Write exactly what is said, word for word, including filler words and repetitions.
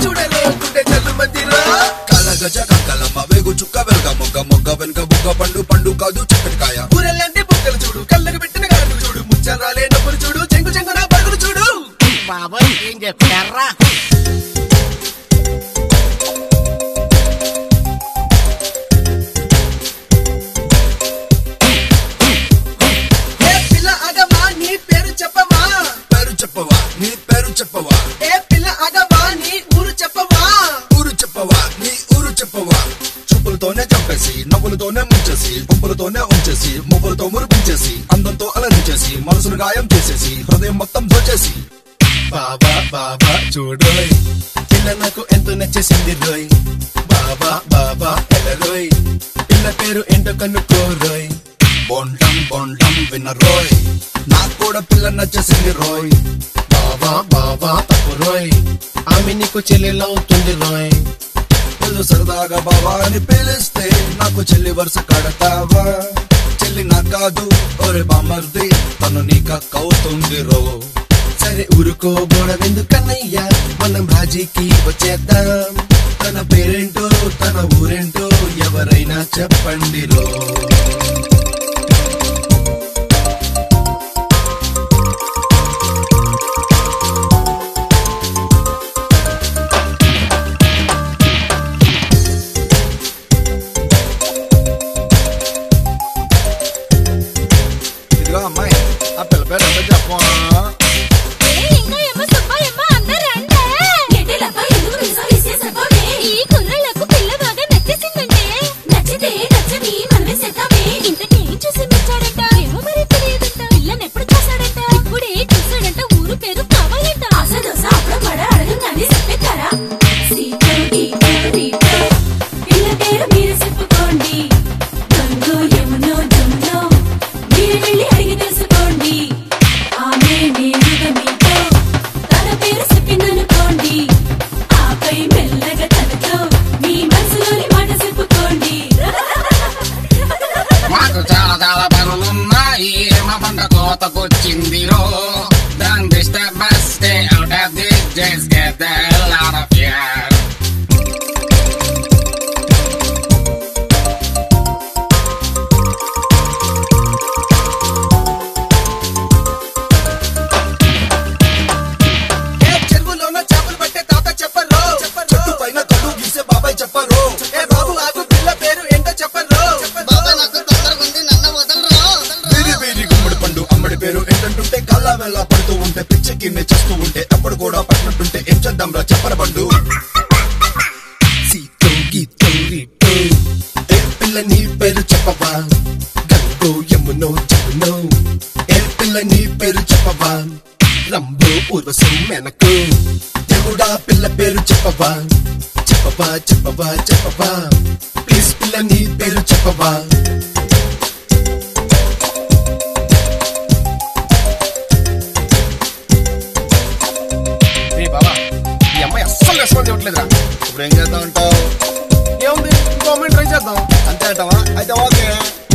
చూడలో గుండె చల్లు మందిరా కల గజ కంకలమ్మ వేగు చుక్క వెనుక మొగ్గ మొగ్గ వెనుక బుగ్గ పండు పండు కాదు చక్కటికాయ ఊరెల్లాంటి బుక్కలు చూడు కళ్ళకు పెట్టిన గాడు చూడు ముచ్చరాలే నవ్వులు చూడు చెంగు చెంగు నా పరుగులు చూడు బాబాయ్ ఏం చెప్పారా చెప్పవా నీ పేరు చెప్పవా ఏ పిల్ల అగవా నీ ఊరు చెప్పవా ఊరు చెప్పవా నీ ఊరు చెప్పవా చూపులతోనే చంపేసి నవ్వులతోనే ముంచేసి గుంపులతోనే ఉంచేసి ముగ్గులతో మురిపించేసి అందంతో అలరించేసి మనసును గాయం చేసేసి హృదయం మొత్తం దోచేసి బాబా బాబా చూడోయ్ పిల్ల నాకు ఎంతో నచ్చేసింది రోయ్ బాబా బాబా ఎలరోయ్ పిల్ల పేరు ఏంటో కనుక్కోరోయ్ బొండం బొండం వినరోయ్ నాకు కూడా పిల్ల నచ్చేసింది రోయ్ బాబా బాబా తప్పు రోయ్ ఆమె నీకు చెల్లెలవుతుంది రోయ్ పిల్లు సరదాగా బాబా అని పిలిస్తే నాకు చెల్లి వరుస కడతావా చెల్లి నా కాదు ఒరే బామర్ది తను నీకవుతుంది రో సరే ఊరుకో గొడవెందుకన్నయ్యా మనం రాజీకి వచ్చేద్దాం తన పేరేంటో తన ఊరేంటో ఎవరైనా చెప్పండి రో అమ్మాయి ఆ పిల్ల పేరు ఎంత చెప్పమా Cocinero, done this step by step out of this, just get the hell out of here. చెరువులోన చేపలు పట్టే తాత చెప్పరు చెట్టు పైన కళ్ళు గీసే బాబాయ్ చెప్పరు ఏ బాబు ఆగు పిల్ల పేరు ఏంటో చెప్పరు బాబాయ్ నాకు తొందరగా ఉంది నన్ను వదలరా వీరి వీరి గుమ్మడి పండు అమ్మడి పేరు ఏంటంటుంటే కళ్ళ వెళ్ళ పడుతూ ఉంటే పిచ్చికి చేస్తూ ఉంటే అప్పుడు కూడా పట్టినట్టుంటే ఏం చేద్దాం రా చెప్పర బండు సీతో గీతో రీతో ఏ పిల్ల నీ పేరు చెప్పవా గంగో యమునో జమునో ఏ పిల్ల నీ పేరు చెప్పవా రంభో పూర్వసం మెనకు దేవుడా పిల్ల పేరు చెప్పవా చెప్పవా చెప్పవా చెప్పవా ప్లీజ్ పిల్ల నీ పేరు చెప్పవా బాబా ఈ అమ్మాయి అస్సలు రెస్పాన్స్ ఇవ్వట్లేదురా ఇప్పుడు ఏం చేద్దాం అంటావు ఏముంది గవర్నమెంట్ ట్రై చేద్దాం అంతే అంటావా అయితే ఓకే